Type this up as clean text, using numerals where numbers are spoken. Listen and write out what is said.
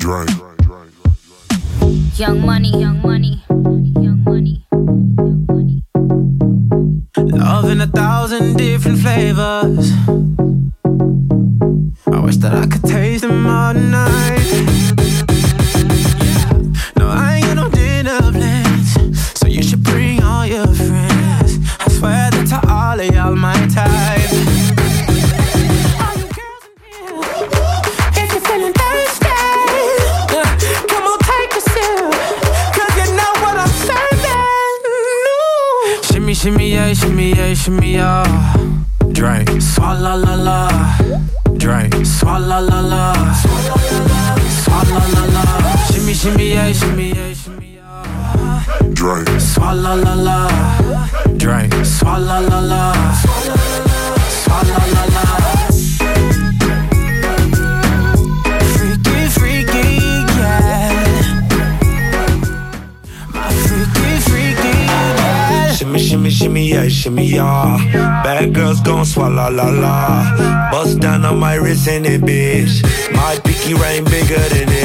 Drink. Young money, young money, young money, young money. Love in 1,000 different flavors. I wish that I could taste them all night. No, I ain't got no dinner plans, so you should bring all your friends. I swear that to all of y'all my type. All you girls in here, if you're feeling thirsty, come on, take a sip, 'cause you know what I'm serving. No. Shimmy, shimmy, yeah, shimmy, yeah, shimmy, yeah. Drink, swalla la la. Drink, swalla la la. Swalla la la. Shimmy, shimmy, yeah, shimmy, yeah, shimmy, yeah. Drink. Swalla la la. Drink, swalla la la. Swalla la la. Freaky, freaky, yeah. My freaky, freaky, yeah. Shimmy, shimmy, shimmy, yeah, shimmy, yeah. Bad girls gon' swallow la la. Bust down on my wrist in it, bitch. My pinky ring bigger than